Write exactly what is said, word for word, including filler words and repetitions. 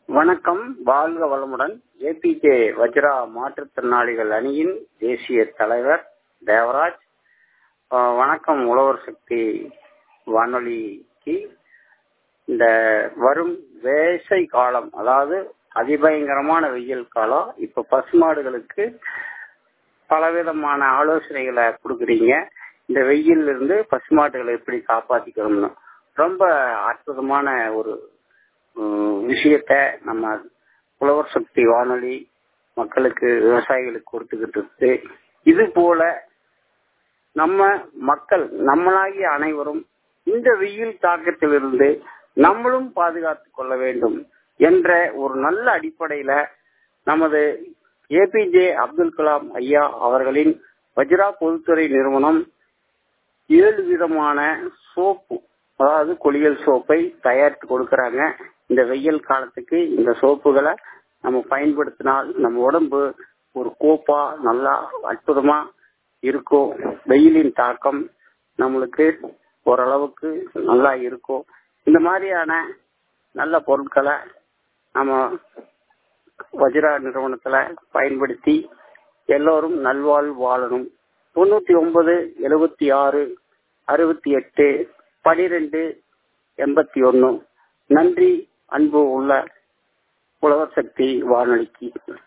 வணக்கம், வாழ்க வளமுடன். ஏபிஜே வஜ்ரா மாற்றுத்திறனாளிகள் அணியின் தேசிய தலைவர் தேவராஜ். அஹ், வணக்கம். உழவர் சக்தி வானொலிக்கு இந்த வரும் வேசை காலம், அதாவது அதிபயங்கரமான வெயில் காலம், இப்ப பசுமாடுகளுக்கு பலவிதமான ஆலோசனைகளை கொடுக்குறீங்க. இந்த வெயில் இருந்து பசுமாடுகளை எப்படி காப்பாத்திக்கணும்னு ரொம்ப அற்புதமான ஒரு விஷயத்த நம்ம உழவர் சக்தி வானொலி மக்களுக்கு, விவசாயிகளுக்கு கொடுத்துக்கிட்டு இருக்கு. இது போல நம்ம மக்கள், நம்மளாகிய அனைவரும் இந்த வெயில் தாக்கத்திலிருந்து நம்மளும் பாதுகாத்துக் கொள்ள வேண்டும் என்ற ஒரு நல்ல அடிப்படையில நமது ஏபிஜே அப்துல் கலாம் ஐயா அவர்களின் வஜ்ரா பொதுத்துறை நிறுவனம் ஏழு விதமான சோப்பு, அதாவது குளியல் சோப்பை தயாரித்து கொடுக்கறாங்க. இந்த வெயில் காலத்துக்கு இந்த சோப்புகளை நம்ம பயன்படுத்தினால் நம்ம உடம்பு ஒரு கோப்பா நல்லா அற்புதமா இருக்கும். வெயிலின் தாக்கம் நம்மளுக்கு ஓரளவுக்கு நல்லா இருக்கும். இந்த மாதிரியான நல்ல பொருட்களை நம்ம வஜ்ரா நிறுவனத்துல பயன்படுத்தி எல்லோரும் நல்வாழ்வு வாழணும். தொண்ணூத்தி ஒன்பது எழுபத்தி ஆறு அறுபத்தி எட்டு பனிரெண்டு எண்பத்தி ஒன்னு. நன்றி. அன்பு உள்ள உழவர் சக்தி வானொலிக்கு.